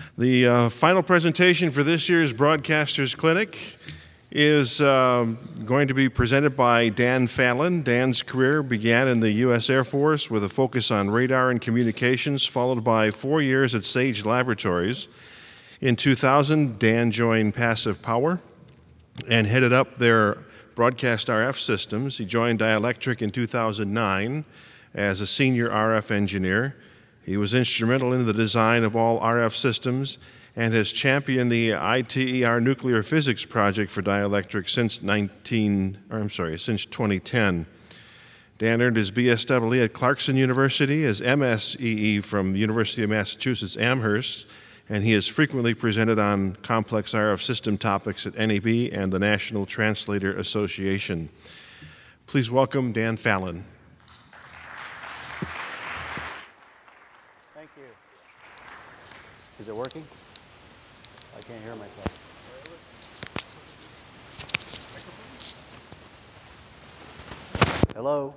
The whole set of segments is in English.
The final presentation for this year's Broadcasters Clinic is going to be presented by Dan Fallon. Dan's career began in the U.S. Air Force with a focus on radar and communications, followed by 4 years at Sage Laboratories. In 2000, Dan joined Passive Power and headed up their broadcast RF systems. He joined Dielectric in 2009 as a senior RF engineer. He was instrumental in the design of all RF systems and has championed the ITER nuclear physics project for Dielectric since 2010. Dan earned his BSEE at Clarkson University, his MSEE from University of Massachusetts Amherst, and he is frequently presented on complex RF system topics at NAB and the National Translator Association. Please welcome Dan Fallon. Thank you. Is it working? I can't hear myself. Hello?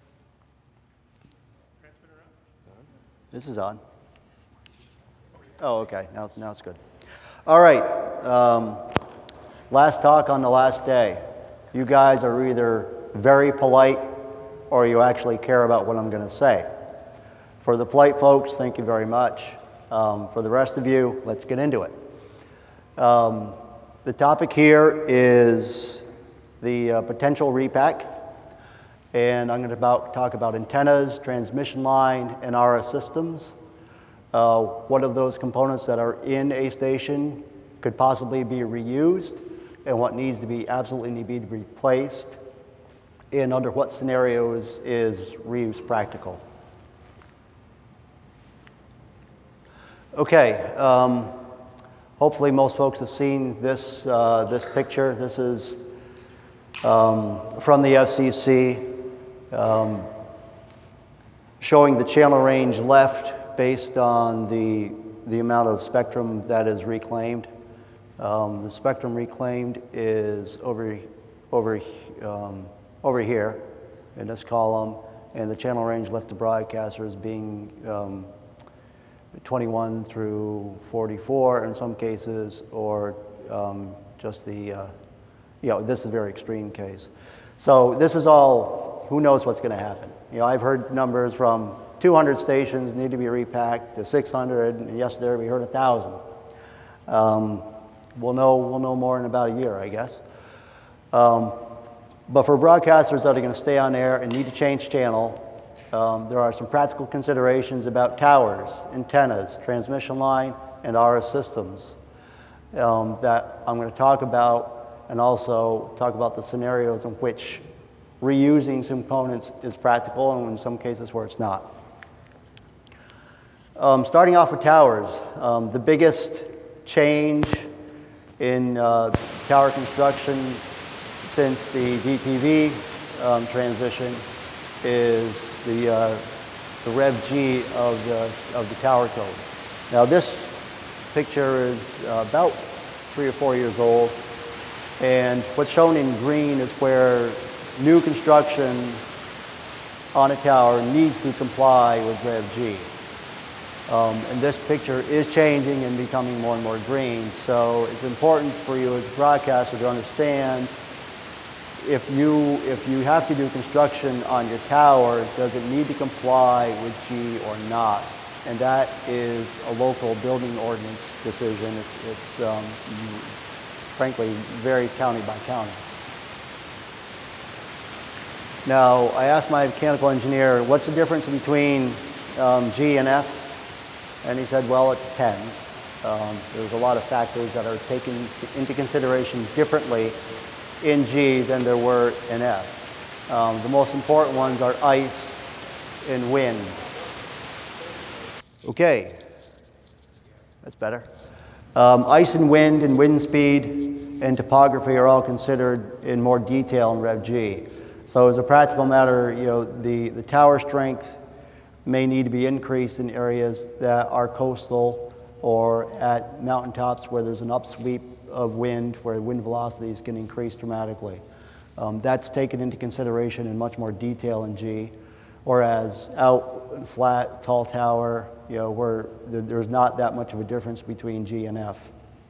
This is on. Oh, okay. Now it's good. All right. Last talk on the last day. You guys are either very polite or you actually care about what I'm going to say. For the polite folks, thank you very much. For the rest of you, let's get into it. The topic here is the potential repack, and I'm going to talk about antennas, transmission line, and RF systems. What of those components that are in a station could possibly be reused, and what needs to be absolutely replaced, and under what scenarios is reuse practical. Okay. Hopefully most folks have seen this picture. This is from the FCC, showing the channel range left based on the amount of spectrum that is reclaimed. The spectrum reclaimed is over here in this column, and the channel range left to broadcasters being 21 through 44 in some cases, or just the, this is a very extreme case. So this is all, who knows what's going to happen. I've heard numbers from 200 stations need to be repacked to 600, and yesterday we heard 1,000. We'll know more in about a year, I guess. But for broadcasters that are going to stay on air and need to change channel, there are some practical considerations about towers, antennas, transmission line, and RF systems that I'm going to talk about, and also talk about the scenarios in which reusing some components is practical and in some cases where it's not. Starting off with towers, the biggest change in tower construction since the DTV transition is the Rev G of the tower code. Now this picture is about 3 or 4 years old, and what's shown in green is where new construction on a tower needs to comply with Rev G. And this picture is changing and becoming more and more green, so it's important for you as a broadcaster to understand if you have to do construction on your tower, does it need to comply with G or not? And that is a local building ordinance decision. It's frankly varies county by county. Now, I asked my mechanical engineer, what's the difference between G and F? And he said, well, it depends. There's a lot of factors that are taken into consideration differently in G than there were in F. The most important ones are ice and wind. Okay, that's better. Ice and wind speed, and topography are all considered in more detail in Rev G. So as a practical matter, the tower strength may need to be increased in areas that are coastal or at mountaintops where there's an upsweep of wind, where wind velocities can increase dramatically. That's taken into consideration in much more detail in G. Whereas out flat, tall tower, where there's not that much of a difference between G and F.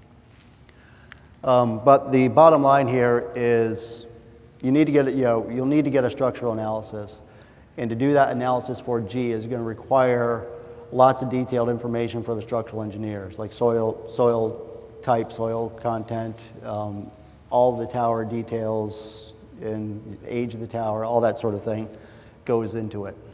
But the bottom line here is you need to get, you'll need to get a structural analysis. And to do that analysis for G is going to require lots of detailed information for the structural engineers, like soil type, soil content, all the tower details and age of the tower, all that sort of thing goes into it.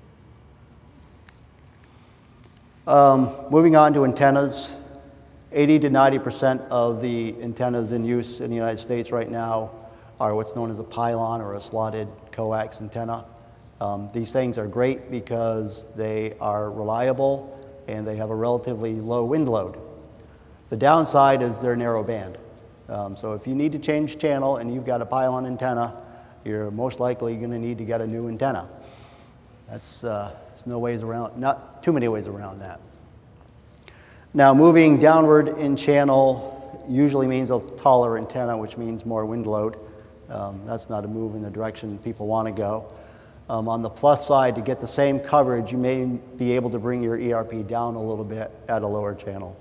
Moving on to antennas, 80 to 90% of the antennas in use in the United States right now are what's known as a pylon or a slotted coax antenna. These things are great because they are reliable and they have a relatively low wind load. The downside is they're narrow band. So if you need to change channel and you've got a pylon antenna, you're most likely going to need to get a new antenna. There's no ways around, not too many ways around that. Now, moving downward in channel usually means a taller antenna, which means more wind load. That's not a move in the direction people want to go. On the plus side, to get the same coverage, you may be able to bring your ERP down a little bit at a lower channel.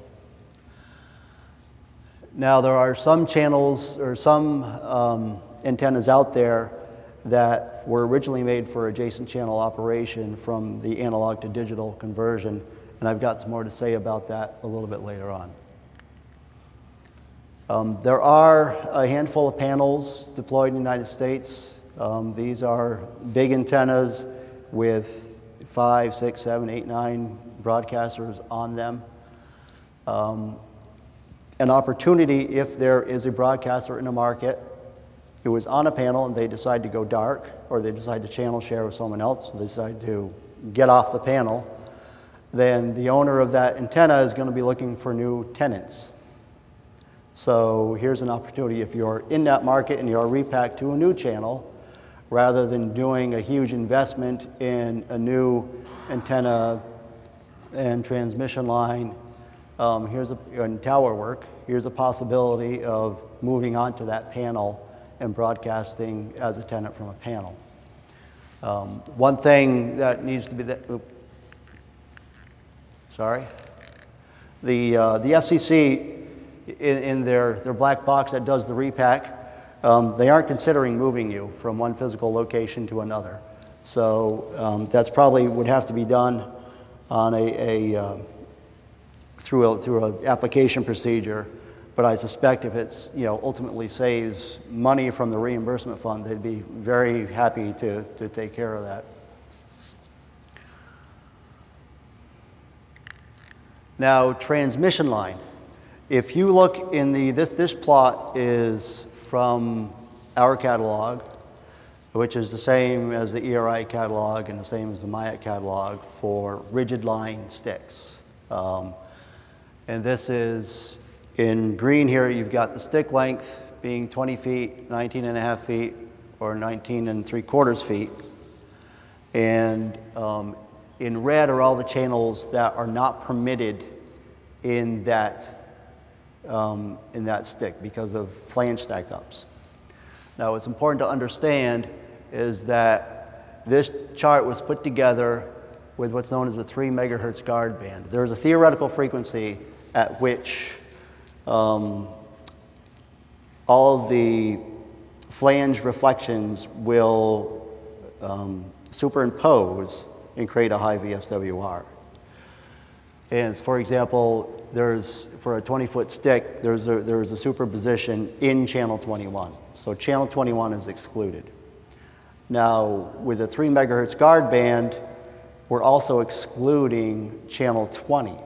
Now, there are some channels or some antennas out there that were originally made for adjacent channel operation from the analog to digital conversion, and I've got some more to say about that a little bit later on. There are a handful of panels deployed in the United States. These are big antennas with 5, 6, 7, 8, 9 broadcasters on them. An opportunity if there is a broadcaster in the market who is on a panel and they decide to go dark, or they decide to channel share with someone else, so they decide to get off the panel, then the owner of that antenna is going to be looking for new tenants. So here's an opportunity if you're in that market and you're repacked to a new channel, rather than doing a huge investment in a new antenna and transmission line, and tower work, here's a possibility of moving onto that panel and broadcasting as a tenant from a panel. One thing that needs to be the FCC in their black box that does the repack, they aren't considering moving you from one physical location to another. So that's probably would have to be done on through an application procedure. But I suspect if it's ultimately saves money from the reimbursement fund, they'd be very happy to take care of that. Now, transmission line. If you look in this plot is from our catalog, which is the same as the ERI catalog and the same as the MIAC catalog for rigid line sticks. And this is, in green here, you've got the stick length being 20 feet, 19 and a half feet, or 19 and 3/4 feet. And in red are all the channels that are not permitted in that stick because of flange stack-ups. Now, what's important to understand is that this chart was put together with what's known as a 3 megahertz guard band. There's a theoretical frequency at which all of the flange reflections will superimpose and create a high VSWR. And for example, for a 20-foot stick, there's a superposition in channel 21. So channel 21 is excluded. Now, with a 3 megahertz guard band, we're also excluding channel 20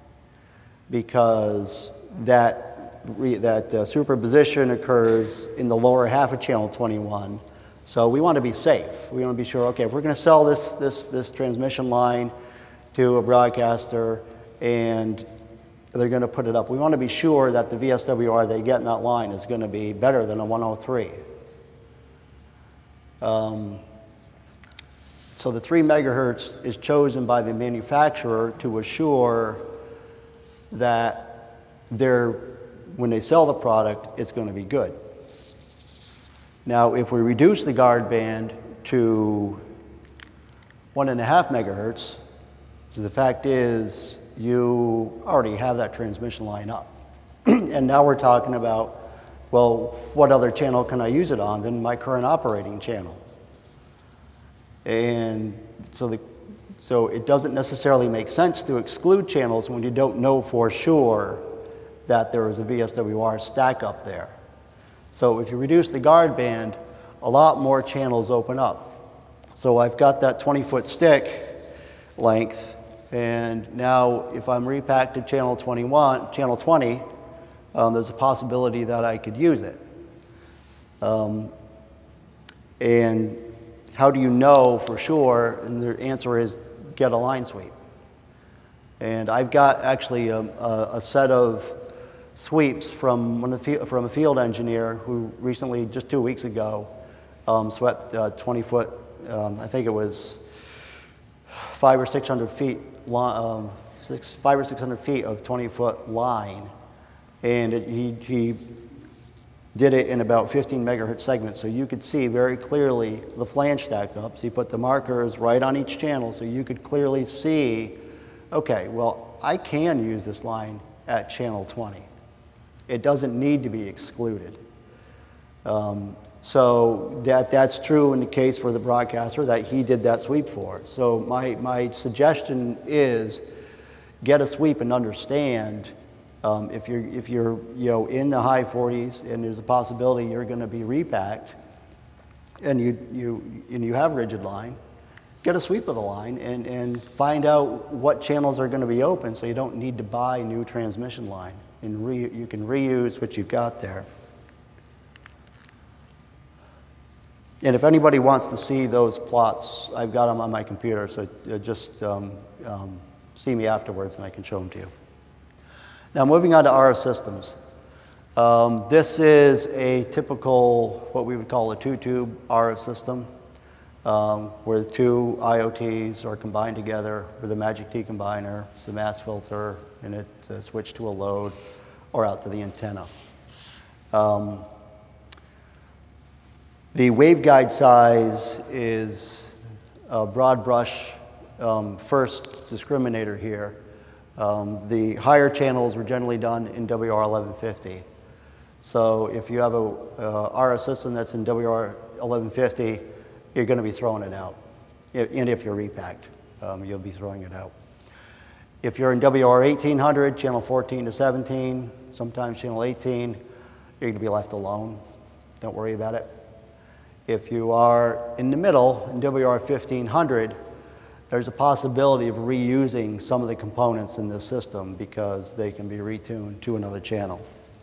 because that superposition occurs in the lower half of channel 21. So we want to be safe. We want to be sure, okay, if we're going to sell this transmission line to a broadcaster and they're going to put it up, we want to be sure that the VSWR they get in that line is going to be better than a 103. So the 3 megahertz is chosen by the manufacturer to assure that when they sell the product, it's going to be good. Now, if we reduce the guard band to 1.5 megahertz. So the fact is, you already have that transmission line up. And now we're talking about, well, what other channel can I use it on than my current operating channel? And so it doesn't necessarily make sense to exclude channels when you don't know for sure that there is a VSWR stack up there. So if you reduce the guard band, a lot more channels open up. So I've got that 20-foot stick length, and now if I'm repacked to channel 20, there's a possibility that I could use it. And how do you know for sure? And the answer is get a line sweep. And I've got actually a set of sweeps from a field engineer who recently, just 2 weeks ago, swept 20-foot, I think it was 500 or 600 feet, 500 or 600 feet of 20-foot line. And he did it in about 15 megahertz segments, so you could see very clearly the flange stack ups. He put the markers right on each channel, so you could clearly see, okay, well, I can use this line at channel 20. It doesn't need to be excluded. So that's true in the case for the broadcaster that he did that sweep for. So my suggestion is get a sweep and understand if you're in the high 40s and there's a possibility you're going to be repacked and you have rigid line, get a sweep of the line and find out what channels are going to be open so you don't need to buy new transmission line, and you can reuse what you've got there. And if anybody wants to see those plots, I've got them on my computer, so just see me afterwards and I can show them to you. Now, moving on to RF systems. This is a typical, what we would call a two-tube RF system, where the two IoTs are combined together with a Magic T combiner, the mass filter, and it switched to a load or out to the antenna. The waveguide size is a broad brush first discriminator here. The higher channels were generally done in WR1150. So if you have a RF system that's in WR1150, you're going to be throwing it out. And if you're repacked, you'll be throwing it out. If you're in WR1800, channel 14 to 17, sometimes channel 18, you're going to be left alone. Don't worry about it. If you are in the middle, in WR1500, there's a possibility of reusing some of the components in this system because they can be retuned to another channel.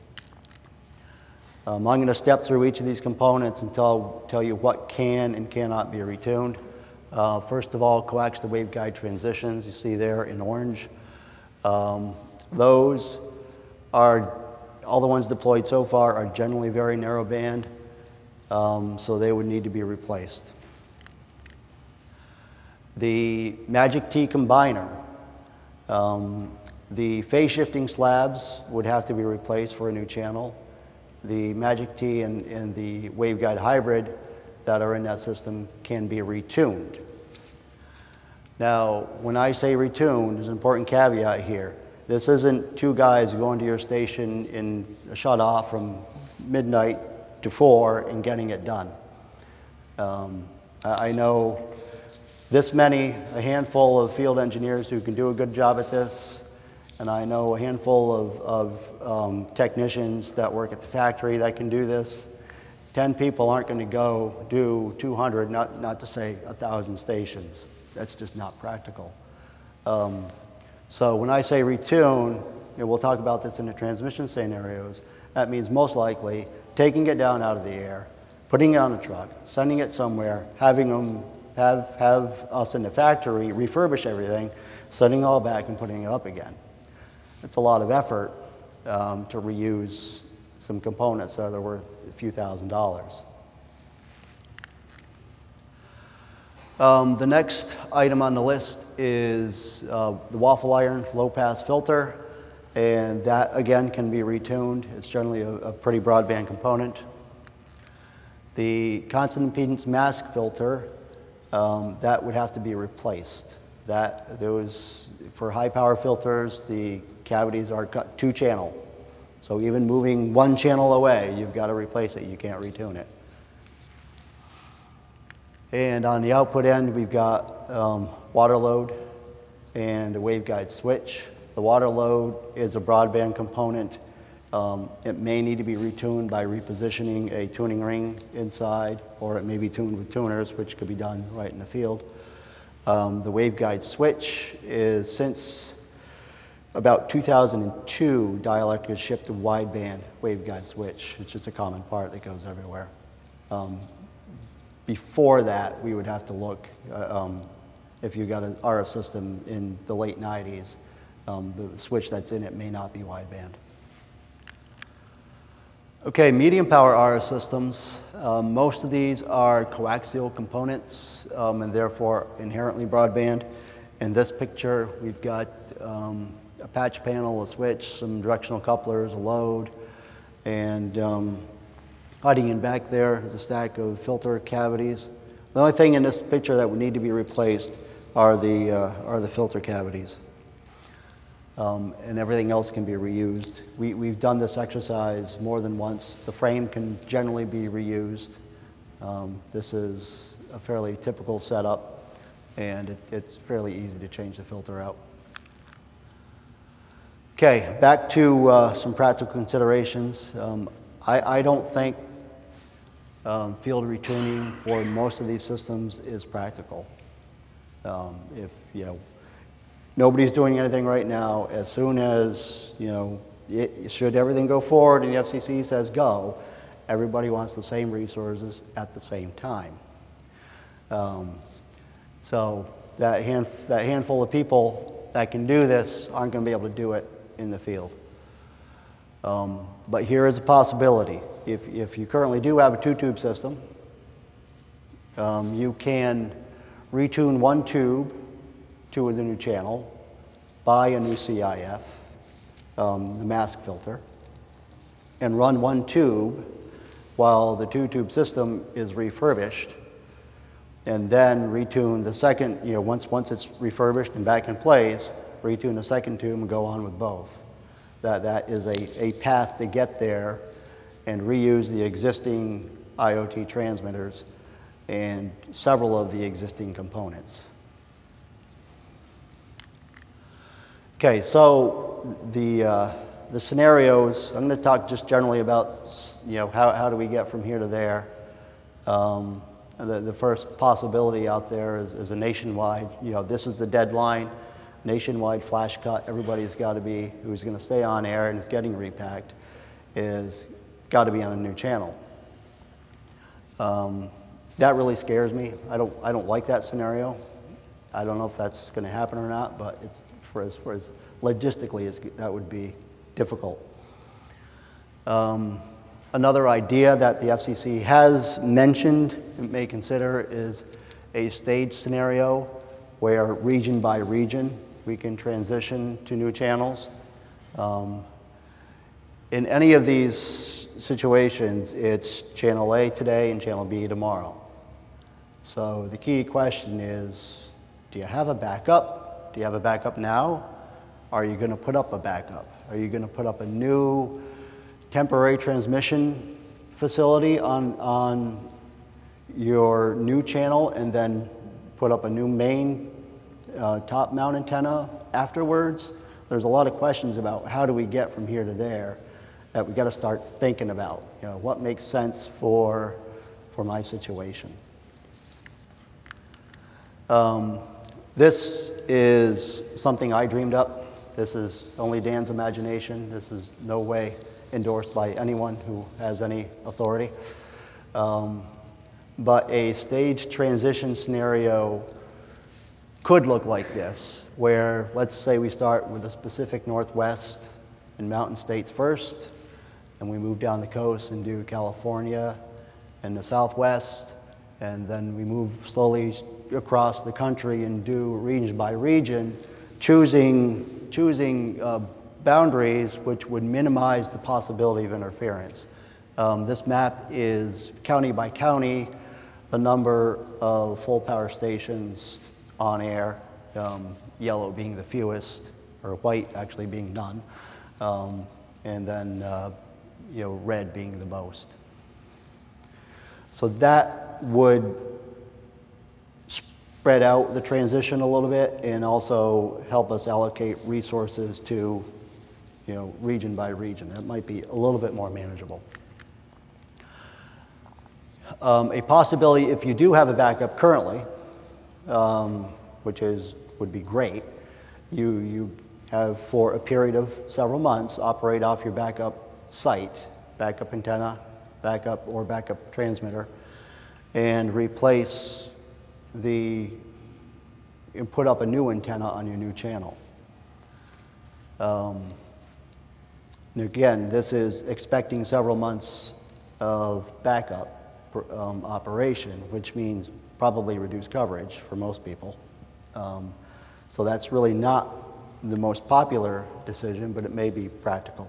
I'm going to step through each of these components and tell you what can and cannot be retuned. First of all, coax to waveguide transitions, you see there in orange. Those are, all the ones deployed so far are generally very narrow band, so they would need to be replaced. The Magic T combiner, the phase shifting slabs would have to be replaced for a new channel. The Magic T and the waveguide hybrid that are in that system can be retuned. Now, when I say retuned, there's an important caveat here. This isn't two guys going to your station in a shut off from midnight to 4 and getting it done. I know a handful of field engineers who can do a good job at this, and I know a handful of technicians that work at the factory that can do this. 10 people aren't going to go do 200, not to say 1,000 stations. That's just not practical. So when I say retune, and we'll talk about this in the transmission scenarios, that means most likely taking it down out of the air, putting it on a truck, sending it somewhere, having them have us in the factory refurbish everything, sending it all back and putting it up again. It's a lot of effort to reuse some components that are worth a few $1,000s. The next item on the list is the waffle iron low-pass filter, and that again can be retuned. It's generally a pretty broadband component. The constant impedance mask filter that would have to be replaced. For high power filters, the cavities are cut 2-channel. So even moving 1 channel away, you've got to replace it. You can't retune it. And on the output end, we've got water load and a waveguide switch. The water load is a broadband component. It may need to be retuned by repositioning a tuning ring inside, or it may be tuned with tuners, which could be done right in the field. The waveguide switch is, since about 2002, Dielectric has shipped a wideband waveguide switch. It's just a common part that goes everywhere. Before that, we would have to look, if you got an RF system in the late 90s, the switch that's in it may not be wideband. Okay, medium power RF systems. Most of these are coaxial components and therefore inherently broadband. In this picture, we've got a patch panel, a switch, some directional couplers, a load, and hiding in back there is a stack of filter cavities. The only thing in this picture that would need to be replaced are the filter cavities. And everything else can be reused. We've done this exercise more than once. The frame can generally be reused. This is a fairly typical setup, and it's fairly easy to change the filter out. Okay, back to some practical considerations. I don't think field retuning for most of these systems is practical. If nobody's doing anything right now, as soon as should everything go forward and the FCC says go, everybody wants the same resources at the same time. So that handful of people that can do this aren't going to be able to do it in the field. But here is a possibility. If you currently do have a 2-tube system, you can retune 1 tube to the new channel, buy a new CIF, the mask filter, and run 1 tube while the 2-tube system is refurbished, and then retune the second, once it's refurbished and back in place, retune the second tube and go on with both. That is a path to get there and reuse the existing IoT transmitters and several of the existing components. Okay, so the scenarios, I'm going to talk just generally about how do we get from here to there. The first possibility out there is a nationwide, this is the deadline, nationwide flash cut. Everybody's got to be, who's going to stay on air and is getting repacked, is got to be on a new channel. That really scares me. I don't like that scenario. I don't know if that's going to happen or not, but it's for as logistically as that would be difficult. Another idea that the FCC has mentioned and may consider is a stage scenario where region by region we can transition to new channels. In any of these situations, it's channel A today and channel B tomorrow. So the key question is, do you have a backup? Do you have a backup now? Are you going to put up a backup? Are you going to put up a new temporary transmission facility on your new channel and then put up a new main top mount antenna afterwards? There's a lot of questions about how do we get from here to there that we got to start thinking about. What makes sense for my situation. This is something I dreamed up. This is only Dan's imagination. This is no way endorsed by anyone who has any authority. But a staged transition scenario could look like this, where let's say we start with the Pacific Northwest and Mountain States first, and we move down the coast and do California and the Southwest, and then we move slowly across the country and do region by region, choosing boundaries which would minimize the possibility of interference. This map is county by county the number of full power stations on air, yellow being the fewest, or white actually being none, and then red being the most. So that would spread out the transition a little bit and also help us allocate resources to region by region. That might be a little bit more manageable. A possibility, if you do have a backup currently, which would be great, you have for a period of several months operate off your backup site, backup antenna, backup transmitter, and replace and put up a new antenna on your new channel. Again, this is expecting several months of backup operation, which means probably reduced coverage for most people. So that's really not the most popular decision, but it may be practical.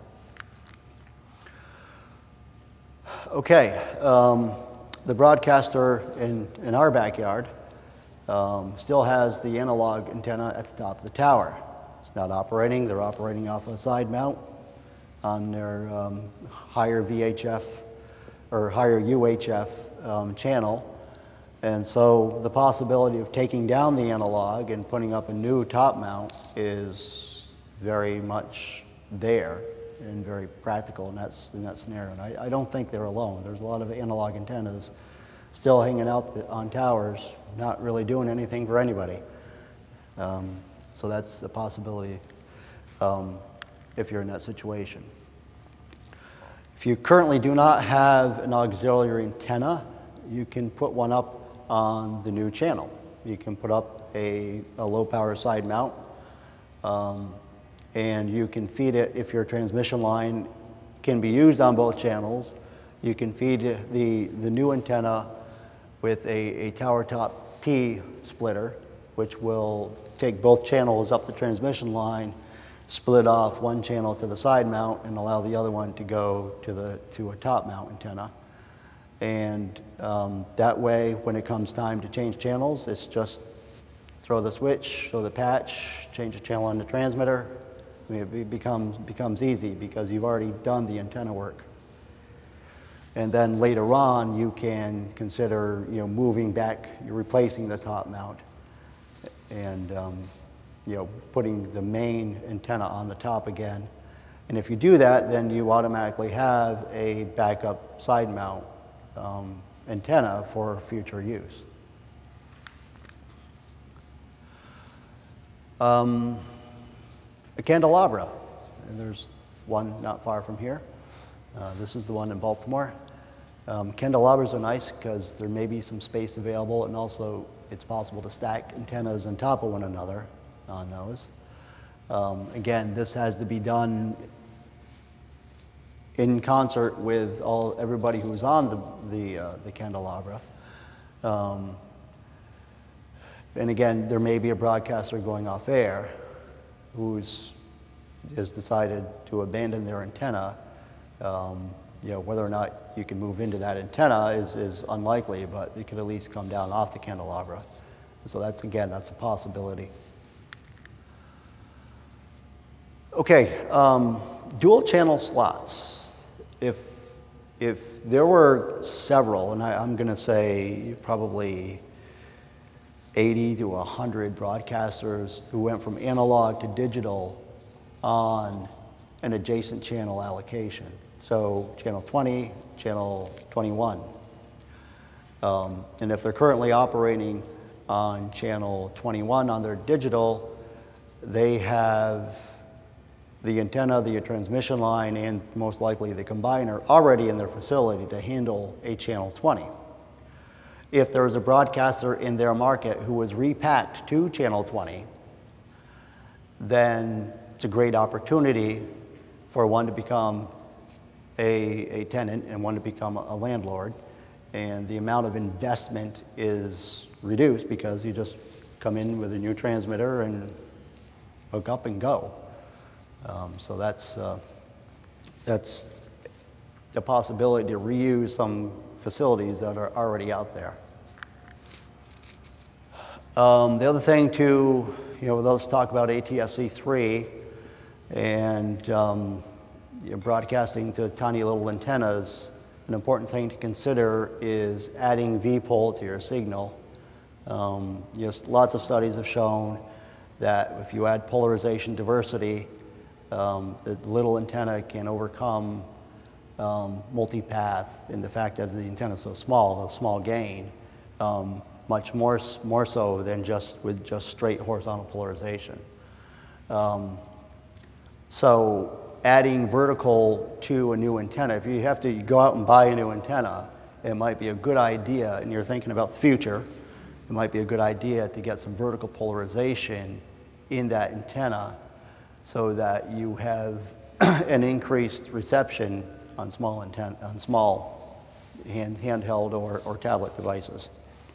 Okay, the broadcaster in our backyard still has the analog antenna at the top of the tower. It's not operating. They're operating off a side mount on their higher VHF or higher UHF channel. And so the possibility of taking down the analog and putting up a new top mount is very much there and very practical in that scenario. And I don't think they're alone. There's a lot of analog antennas still hanging out on towers, not really doing anything for anybody. So that's a possibility if you're in that situation. If you currently do not have an auxiliary antenna, you can put one up on the new channel. You can put up a low power side mount, and you can feed it, if your transmission line can be used on both channels, you can feed the new antenna with a tower top T splitter, which will take both channels up the transmission line, split off one channel to the side mount, and allow the other one to go to a top mount antenna. And that way, when it comes time to change channels, it's just throw the switch, throw the patch, change the channel on the transmitter. I mean, it becomes easy because you've already done the antenna work. And then later on, you can consider moving back, replacing the top mount, and putting the main antenna on the top again. And if you do that, then you automatically have a backup side mount antenna for future use. A candelabra, and there's one not far from here. This is the one in Baltimore. Candelabras are nice because there may be some space available, and also it's possible to stack antennas on top of one another on those. Again, this has to be done in concert with everybody who's on the candelabra. And again, there may be a broadcaster going off air who has decided to abandon their antenna. Whether or not you can move into that antenna is unlikely, but it could at least come down off the candelabra. So that's a possibility. Okay, dual channel slots. If there were several, and I'm going to say probably 80 to 100 broadcasters who went from analog to digital on an adjacent channel allocation. So channel 20, channel 21. And if they're currently operating on channel 21 on their digital, they have the antenna, the transmission line, and most likely the combiner already in their facility to handle a channel 20. If there is a broadcaster in their market who was repacked to channel 20, then it's a great opportunity for one to become a tenant and one to become a landlord. And the amount of investment is reduced because you just come in with a new transmitter and hook up and go. So that's the possibility to reuse some facilities that are already out there. The other thing too, let's talk about ATSC3 and broadcasting to tiny little antennas. An important thing to consider is adding V-pole to your signal. Lots of studies have shown that if you add polarization diversity, the little antenna can overcome multipath in the fact that the antenna is so small, the small gain, much more so than with just straight horizontal polarization. So adding vertical to a new antenna, if you have to go out and buy a new antenna, it might be a good idea, and you're thinking about the future, it might be a good idea to get some vertical polarization in that antenna so that you have an increased reception on small handheld or tablet devices.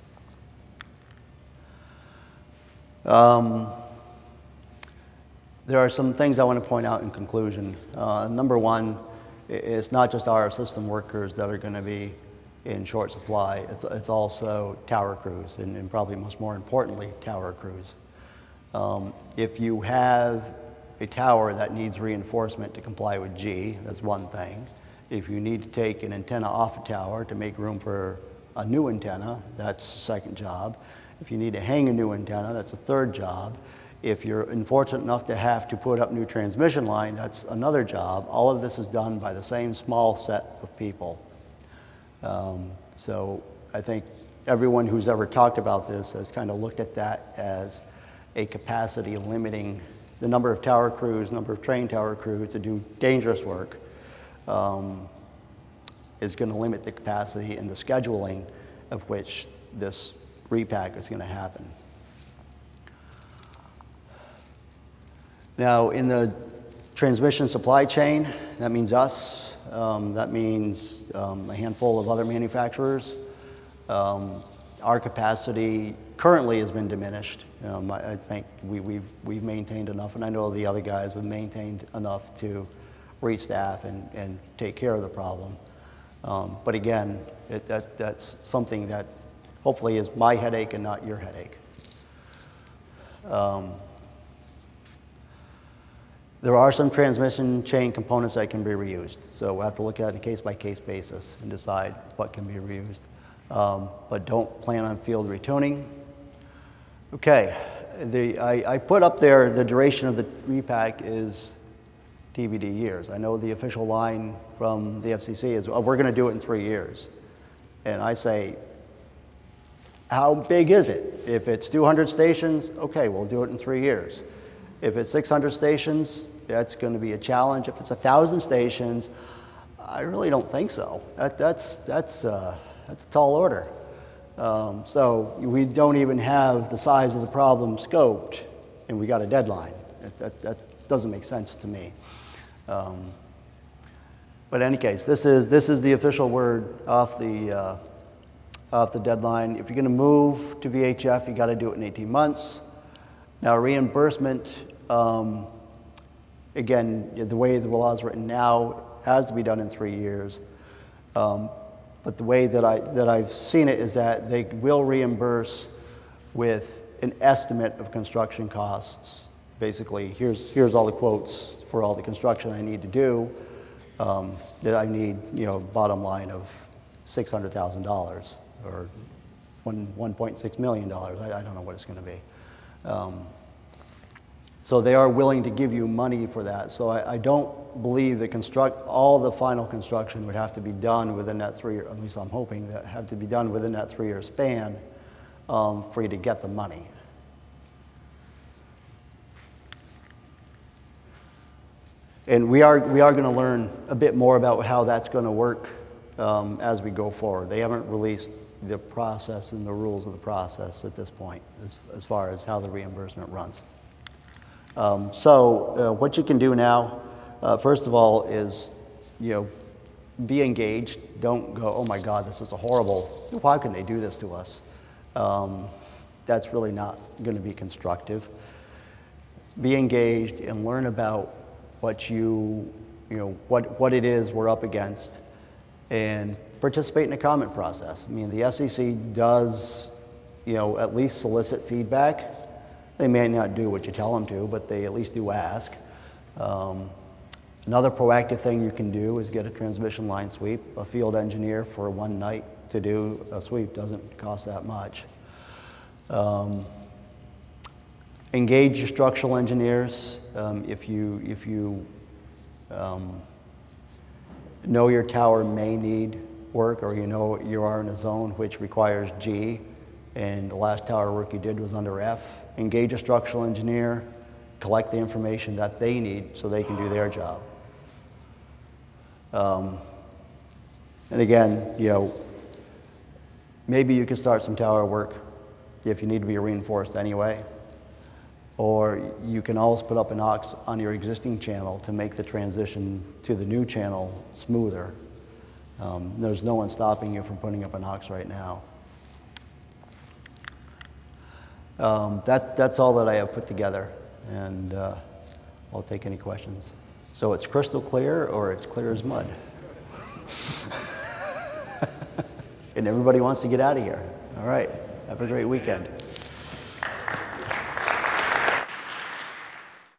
There are some things I want to point out in conclusion. Number one, it's not just our system workers that are going to be in short supply. It's also tower crews, and probably more importantly, tower crews. If you have a tower that needs reinforcement to comply with G, that's one thing. If you need to take an antenna off a tower to make room for a new antenna, that's a second job. If you need to hang a new antenna, that's a third job. If you're unfortunate enough to have to put up new transmission line, that's another job. All of this is done by the same small set of people. So I think everyone who's ever talked about this has kind of looked at that as a capacity limiting the number of tower crews, number of trained tower crews to do dangerous work is going to limit the capacity and the scheduling of which this repack is going to happen. Now, in the transmission supply chain, that means us, that means a handful of other manufacturers. Our capacity currently has been diminished. I think we've maintained enough, and I know the other guys have maintained enough to restaff and take care of the problem. But again, that's something that hopefully is my headache and not your headache. There are some transmission chain components that can be reused, so we'll have to look at it on a case-by-case basis and decide what can be reused. But don't plan on field retuning. Okay, I put up there the duration of the repack is TBD years. I know the official line from the FCC is, we're going to do it in 3 years. And I say, how big is it? If it's 200 stations, okay, we'll do it in 3 years. If it's 600 stations, that's going to be a challenge. If it's 1,000 stations, I really don't think so. That's a tall order. So we don't even have the size of the problem scoped, and we got a deadline. That doesn't make sense to me. But in any case, this is the official word off the deadline. If you're going to move to VHF, you got to do it in 18 months. Now, reimbursement, again, the way the law is written now has to be done in 3 years. But the way that I've seen it is that they will reimburse with an estimate of construction costs. Basically, here's all the quotes for all the construction I need to do. That I need, bottom line of $600,000 or $1.6 million. I don't know what it's going to be. So they are willing to give you money for that. So I don't believe that all the final construction would have to be done within that 3 year, at least I'm hoping that have to be done within that 3 year span for you to get the money. And we are going to learn a bit more about how that's going to work as we go forward. They haven't released the process and the rules of the process at this point as far as how the reimbursement runs. So what you can do now, first of all, is be engaged. Don't go, oh my God, this is horrible. Why can they do this to us? That's really not going to be constructive. Be engaged and learn about what what it is we're up against, and participate in the comment process. I mean, the SEC does at least solicit feedback. They may not do what you tell them to, but they at least do ask. Another proactive thing you can do is get a transmission line sweep. A field engineer for one night to do a sweep doesn't cost that much. Engage your structural engineers. If you know your tower may need work, or you are in a zone which requires G, and the last tower work you did was under F, engage a structural engineer, collect the information that they need so they can do their job. And again, maybe you can start some tower work if you need to be reinforced anyway. Or you can always put up an aux on your existing channel to make the transition to the new channel smoother. There's no one stopping you from putting up an aux right now. That's all that I have put together, and I'll take any questions. So it's crystal clear, or it's clear as mud? And everybody wants to get out of here. All right, have a great weekend.